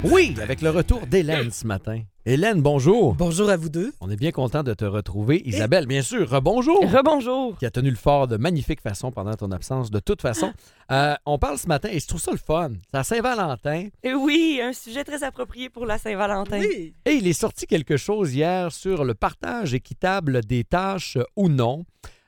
Oui, avec le retour d'Hélène ce matin. Hélène, bonjour. Bonjour à vous deux. On est bien content de te retrouver. Isabelle, bien sûr, rebonjour. Rebonjour. Qui a tenu le fort de magnifique façon pendant ton absence. De toute façon, on parle ce matin et je trouve ça le fun. C'est à Saint-Valentin. Et oui, un sujet très approprié pour la Saint-Valentin. Oui. Et il est sorti quelque chose hier sur le partage équitable des tâches ou non.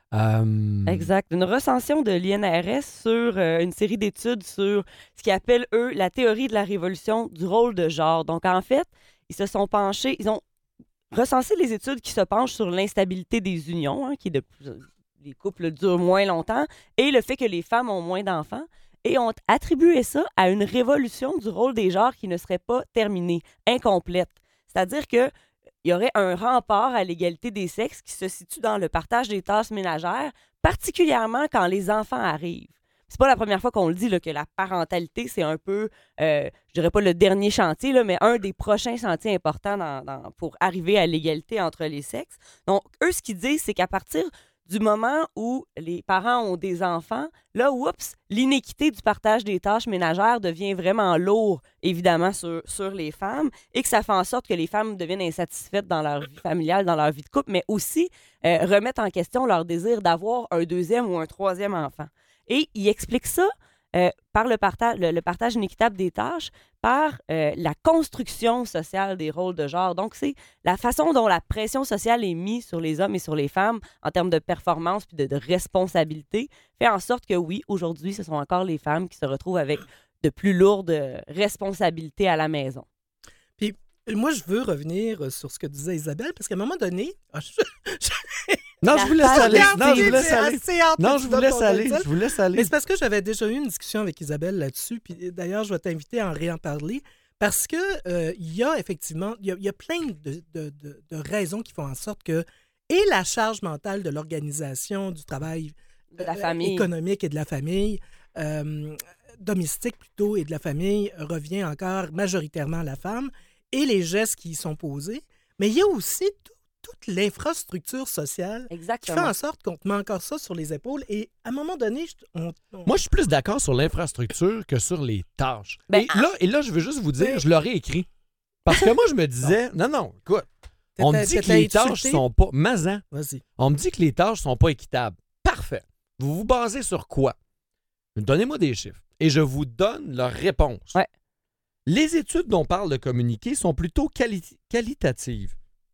Exact. Une recension de l'INRS sur une série d'études sur ce qu'ils appellent, eux, la théorie de la révolution du rôle de genre. Donc, en fait, ils se sont penchés, ils ont recensé les études qui se penchent sur l'instabilité des unions, les couples durent moins longtemps, et le fait que les femmes ont moins d'enfants, et ont attribué ça à une révolution du rôle des genres qui ne serait pas terminée, incomplète. C'est-à-dire que il y aurait un rempart à l'égalité des sexes qui se situe dans le partage des tâches ménagères, particulièrement quand les enfants arrivent. C'est pas la première fois qu'on le dit là, que la parentalité, c'est un peu, je dirais pas le dernier chantier, là, mais un des prochains chantiers importants pour arriver à l'égalité entre les sexes. Donc, eux, ce qu'ils disent, c'est qu'à partir du moment où les parents ont des enfants, là, l'inéquité du partage des tâches ménagères devient vraiment lourd, évidemment, sur les femmes, et que ça fait en sorte que les femmes deviennent insatisfaites dans leur vie familiale, dans leur vie de couple, mais aussi remettent en question leur désir d'avoir un deuxième ou un troisième enfant. Et il explique ça par le partage inéquitable des tâches, par la construction sociale des rôles de genre. Donc, c'est la façon dont la pression sociale est mise sur les hommes et sur les femmes en termes de performance puis de responsabilité, fait en sorte que, oui, aujourd'hui, ce sont encore les femmes qui se retrouvent avec de plus lourdes responsabilités à la maison. Puis, moi, je veux revenir sur ce que disait Isabelle, parce qu'à un moment donné... Non, je vous laisse aller. Non, je vous laisse aller. Non, je vous laisse aller. Mais c'est parce que j'avais déjà eu une discussion avec Isabelle là-dessus, puis d'ailleurs, je vais t'inviter à en réen-parler, parce que il y a effectivement, il y a plein de raisons qui font en sorte que, et la charge mentale de l'organisation, du travail de la famille. Économique et de la famille, domestique plutôt, et de la famille, revient encore majoritairement à la femme, et les gestes qui y sont posés. Mais il y a aussi toute l'infrastructure sociale Exactement. qui fait en sorte qu'on te met encore ça sur les épaules. Et à un moment donné, Moi, je suis plus d'accord sur l'infrastructure que sur les tâches. Et là, je veux juste vous dire, je l'aurais écrit. Parce que moi, je me disais, non, écoute, on me dit que les tâches sont pas... Mazan. Vas-y. On me dit que les tâches sont pas équitables. Parfait. Vous vous basez sur quoi? Donnez-moi des chiffres. Et je vous donne leur réponse. Ouais. Les études dont parle de communiquer sont plutôt qualitatives.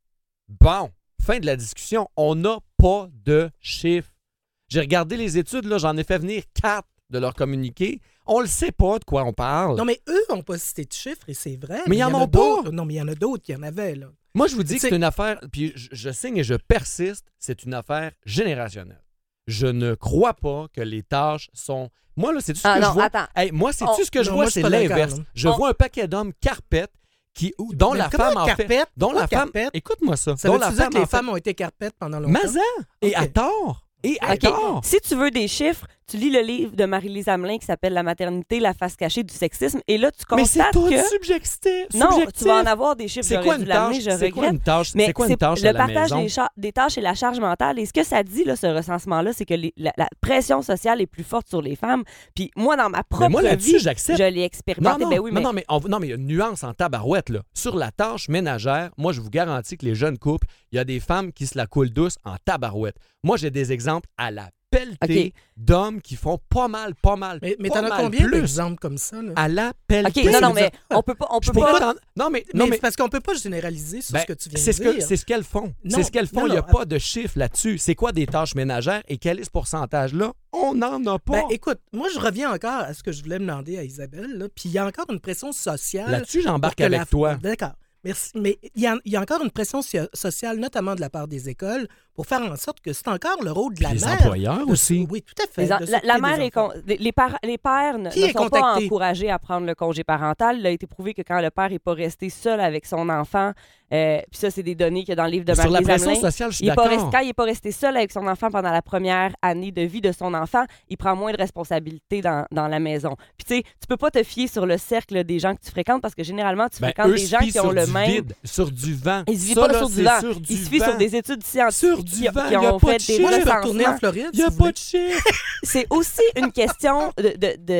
Bon, fin de la discussion, on n'a pas de chiffres. J'ai regardé les études, là, j'en ai fait venir 4 de leur communiqué. On le sait pas de quoi on parle. Non, mais eux n'ont pas cité de chiffres, et c'est vrai. Mais il y en a d'autres. pas. Non, mais il y en a d'autres qui en avaient, là. Moi, je vous dis que c'est une affaire, puis je signe et je persiste, c'est une affaire générationnelle. Je ne crois pas que les tâches sont... Moi, là, c'est-tu ce que je vois? Attends. Hey, moi, c'est-tu ce que je Non, vois? moi, je C'est suis pas l'inverse. d'accord, là. Je vois un paquet d'hommes carpettes dont Mais la comment femme en fait... carpette? Dont la Pourquoi femme... carpette? Écoute-moi ça. Ça dont veut-tu la dire femme que les en fait... femmes ont été carpettes pendant longtemps? Mazan! Et OK. à tort! Et à OK. tort! Si tu veux des chiffres, tu lis le livre de Marie-Lise Hamelin qui s'appelle « La maternité, la face cachée du sexisme ». Et là, tu Mais c'est constates tout que... subjectif. Non, tu vas en avoir des chiffres. C'est quoi J'aurais une dû l'amener, tâche? je C'est quoi regrette. une tâche? Mais C'est quoi une tâche le à la partage maison? des tâches et la charge mentale. Et ce que ça dit, là, ce recensement-là, c'est que la pression sociale est plus forte sur les femmes. Puis moi, dans ma propre vie, j'accepte. je l'ai expérimenté. Non, mais il y a une nuance en tabarouette, là. Sur la tâche ménagère, moi, je vous garantis que les jeunes couples, il y a des femmes qui se la coulent douce en tabarouette. Moi, j'ai des exemples à la pelletée d'hommes qui font pas mal. Mais t'en as combien d'exemples comme ça, là? À la pelletée. OK, non, mais on peut pas... Non, mais c'est parce qu'on peut pas généraliser sur ce que tu viens de dire. C'est ce qu'elles font. Non, c'est ce qu'elles font. non, Il n'y a non, pas de chiffre là-dessus. C'est quoi des tâches ménagères et quel est ce pourcentage-là? On n'en a pas. Ben, écoute, moi, je reviens encore à ce que je voulais demander à Isabelle, là, puis il y a encore une pression sociale. Là-dessus, j'embarque avec toi. D'accord. Merci. Mais il y a encore une pression sociale, notamment de la part des écoles, pour faire en sorte que c'est encore le rôle de la mère. Les employeurs aussi. Oui, tout à fait. La mère les pères ne sont pas encouragés à prendre le congé parental. Il a été prouvé que quand le père n'est pas resté seul avec son enfant, puis ça, c'est des données qu'il y a dans le livre de Marie-Lise Hamelin. Sur la pression sociale, je suis d'accord. Quand il n'est pas resté seul avec son enfant pendant la première année de vie de son enfant, il prend moins de responsabilités dans la maison. Puis tu sais, tu peux pas te fier sur le cercle des gens que tu fréquentes parce que généralement, tu fréquentes des gens qui ont le même... Sur du vent. Ils se fient pas sur du vent. Ils se fient sur des études scientifiques qui ont fait des Moi, je peux retourner en Floride. Il n'y a pas de chiffre. C'est aussi une question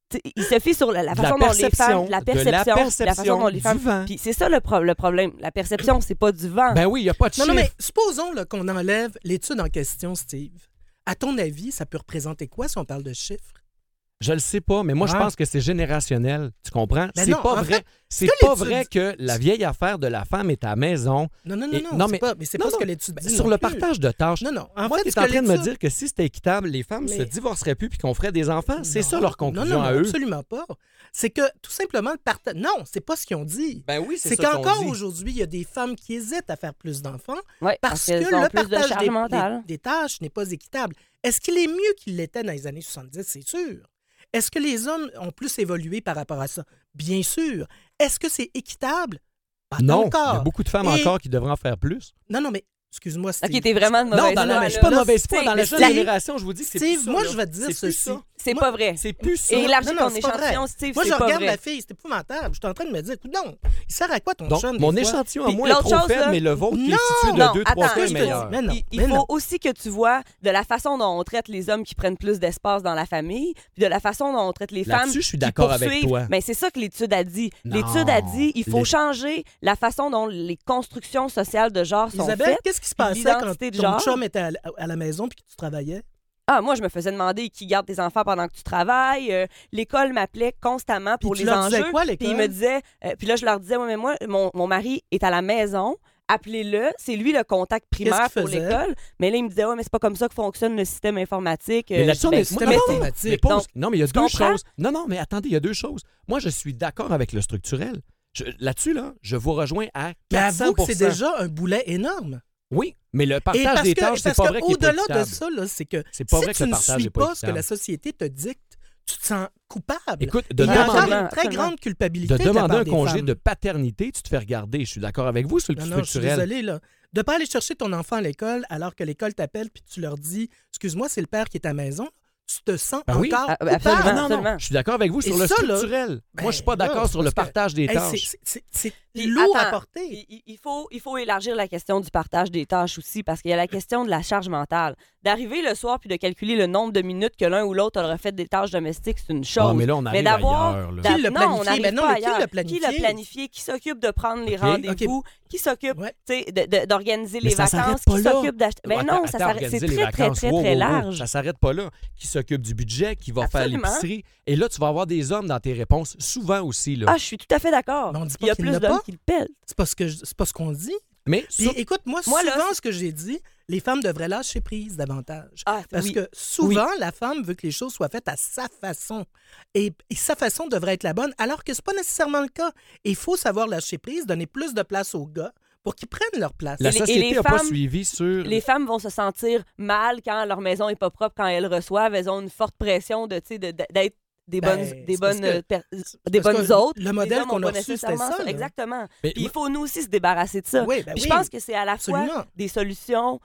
il se fie sur la façon dont les femmes... La perception, la façon dont les femmes... du vent. Puis c'est ça le problème. La perception, c'est pas du vent. Ben oui, il n'y a pas de chiffre. Non, mais supposons là, qu'on enlève l'étude en question, Steve. À ton avis, ça peut représenter quoi si on parle de chiffres? Je le sais pas, mais moi, je pense que c'est générationnel. Tu comprends? Ben C'est non, pas en vrai. fait, C'est que pas l'étude vrai dit- que la vieille affaire de la femme est à la maison. Non, mais c'est pas ce que l'étude dit. Sur non le plus. partage de tâches. Non. En Moi, fait, tu es ce en que train de me l'étude- dire que si c'était équitable, les femmes se Mais- divorceraient plus puis qu'on ferait des enfants. C'est Non, ça leur conclusion non, à eux. absolument pas. C'est que, tout simplement, le partage... Non, c'est pas ce qu'ils ont dit. Ben oui, C'est ça qu'on qu'encore dit. aujourd'hui, il y a des femmes qui hésitent à faire plus d'enfants Ouais, parce que qu'elles ont le plus de partage charge mentale. des tâches n'est pas équitable. Est-ce qu'il est mieux qu'il l'était dans les années 70? C'est sûr. Est-ce que les hommes ont plus évolué par rapport à ça? Bien sûr. Est-ce que c'est équitable? Pas Non, encore. il y a beaucoup de femmes Et- encore qui devraient en faire plus. Non, mais excuse-moi, Steve. OK, t'es vraiment de Non, mauvaise dans la, foi, je suis là. pas de là, mauvaise foi. c'est- Dans la mais jeune Steve- génération, je vous dis que c'est plus Steve, ça. moi, là. je vais te dire C'est plus ceci. ça. C'est Moi- pas vrai. C'est plus ça. Élargis Non, ton c'est pas échantillon, vrai. Steve, Moi, c'est je pas regarde vrai. la fille, c'est épouvantable. Je suis en train de me dire, non, il sert à quoi ton Donc, chum? mon des fois? échantillon à Puis moi est l'autre trop chose, faible, là- mais le vôtre qui est Non, situé non, de 2-3 attends, fois ce que est je te meilleur. dis, mais non, Il mais faut non. aussi que tu vois de la façon dont on traite les hommes qui prennent plus d'espace dans la famille, puis de la façon dont on traite les femmes. Là-dessus, je suis qui d'accord avec poursuivent. toi. Mais c'est ça que l'étude a dit. Non. L'étude a dit il faut Les- changer la façon dont les constructions sociales de genre sont Isabelle, faites. qu'est-ce qui se puis passait quand l'identité de ton genre. chum était à la maison puis que tu travaillais? Ah, moi, je me faisais demander qui garde tes enfants pendant que tu travailles. L'école m'appelait constamment pour Puis tu les leur enjeux. disais quoi, à Puis l'école? il me disait, puis là, je leur disais, ouais, mais moi, mon mari est à la maison. Appelez-le, c'est lui le contact primaire Qu'est-ce qu'il pour faisait? l'école. Mais là, il me disait, ouais, mais c'est pas comme ça que fonctionne le système informatique. Mais là-dessus, Ben, mais système non, non, informatique. mais pas- Donc, non, mais il y a tu deux comprends? choses. Non, mais attendez, il y a deux choses. Moi, je suis d'accord avec le structurel. Là-dessus, là, je vous rejoins à 400 Mais avoue que c'est déjà un boulet énorme. Oui, mais le Et partage parce des que, tâches, c'est parce pas que vrai qu'il est pas au-delà de équitable. ça, là, c'est que C'est pas si vrai que tu le ne partage suis est pas pas ce que équitable. la société te dicte, tu te sens coupable. Écoute, Et de il y a encore demander, une très Absolument. grande culpabilité de de la demander part un des congé femmes. de paternité, tu te fais regarder. Je suis d'accord avec vous sur le Non, je suis structurel. désolée, là. De pas aller chercher ton enfant à l'école alors que l'école t'appelle puis tu leur dis « Excuse-moi, c'est le père qui est à la maison », tu te sens Ben oui. encore Absolument, coupable. Ah, non, absolument. je suis d'accord avec vous sur Et le ça, là, structurel. ben, Moi, je suis pas là, d'accord sur le parce que- partage des Hey, tâches. c'est Puis, lourd à attends, porter. il faut élargir la question du partage des tâches aussi, parce qu'il y a la question de la charge mentale. D'arriver le soir puis de calculer le nombre de minutes que l'un ou l'autre aurait fait des tâches domestiques, c'est une chose. Ah, mais là, on arrive d'avoir- ailleurs, là. Qui l'a Non, on planifié? n'arrive Ben non, pas mais qui l'a ailleurs. planifié? Qui l'a planifié? Qui s'occupe de prendre les OK, rendez-vous? Qui s'occupe Ouais. tu sais, d'organiser Mais les ça s'arrête vacances? pas Qui là. s'occupe d'acheter... Ben Attends, non, ça attends, s'arrête. C'est organiser les très, très, vacances. très, Wow, très wow, wow. large. Ça s'arrête pas là. Qui s'occupe du budget, qui va faire Absolument. l'épicerie. Et là, tu vas avoir des hommes dans tes réponses, souvent aussi. Là. Ah, je suis tout à fait d'accord. Mais on dit pas Il y a qu'il plus l'a d'hommes pas. qui le pèlent. C'est pas ce qu'on dit. Mais Puis sur- écoute, moi Moi, là, souvent, ce que j'ai dit, les femmes devraient lâcher prise davantage. Ah, Parce oui. que souvent, la femme veut que les choses soient faites à sa façon. Et sa façon devrait être la bonne, alors que c'est pas nécessairement le cas. Et il faut savoir lâcher prise, donner plus de place aux gars pour qu'ils prennent leur place. la et les société n'a pas femmes- suivi sur... Les femmes vont se sentir mal quand leur maison est pas propre, quand elles reçoivent. Elles ont une forte pression de, tu sais, d'être des Ben, bonnes, c'est des parce bonnes, que- des parce bonnes que autres. le modèle Les hommes qu'on ont a pas reçu, c'était nécessairement ça, là. Exactement. Mais Puis moi- il faut nous aussi se débarrasser de ça. Oui, ben Puis oui. je pense que c'est à la fois Absolument. des solutions,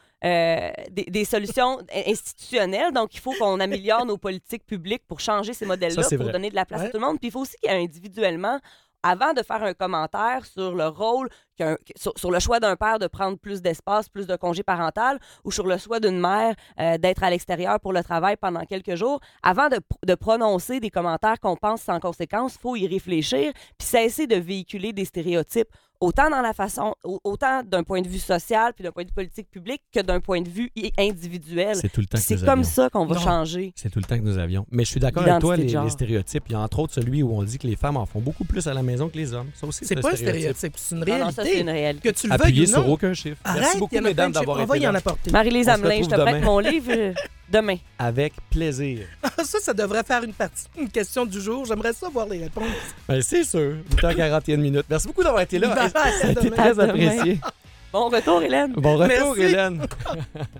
des solutions institutionnelles. Donc, il faut qu'on améliore nos politiques publiques pour changer ces modèles-là, Ça, c'est pour vrai. donner de la place à Ouais. tout le monde. Puis il faut aussi qu'individuellement, avant de faire un commentaire sur le rôle, sur le choix d'un père de prendre plus d'espace, plus de congé parental, ou sur le choix d'une mère d'être à l'extérieur pour le travail pendant quelques jours, avant de prononcer des commentaires qu'on pense sans conséquence, il faut y réfléchir, puis cesser de véhiculer des stéréotypes, autant dans la façon, autant d'un point de vue social, puis d'un point de vue politique public, que d'un point de vue individuel. C'est tout le temps Puis que c'est nous comme avions. ça qu'on va Non. changer. C'est tout le temps que nous avions. Mais je suis d'accord avec toi, L'identité de les genre. stéréotypes. Il y a entre autres celui où on dit que les femmes en font beaucoup plus à la maison que les hommes. Ça aussi, C'est pas un stéréotype, c'est une Non, réalité. non, ça, c'est une réalité. Que tu le veuilles Appuyé ou sur non. aucun chiffre. Arrête, Merci il y beaucoup, en a plein mesdames, de chiffres. d'avoir On va été y en là. apporter. Marie-Lise On se Hamelin, je te retrouve prête demain. mon livre demain. Avec plaisir. Ça devrait faire une question du jour. J'aimerais ça voir les réponses. Ben, c'est sûr. 8h41 minutes. Merci beaucoup d'avoir été là. Bye, Ça a à été demain. très À demain. apprécié. Bon retour, Hélène. Bon retour, Merci. Hélène.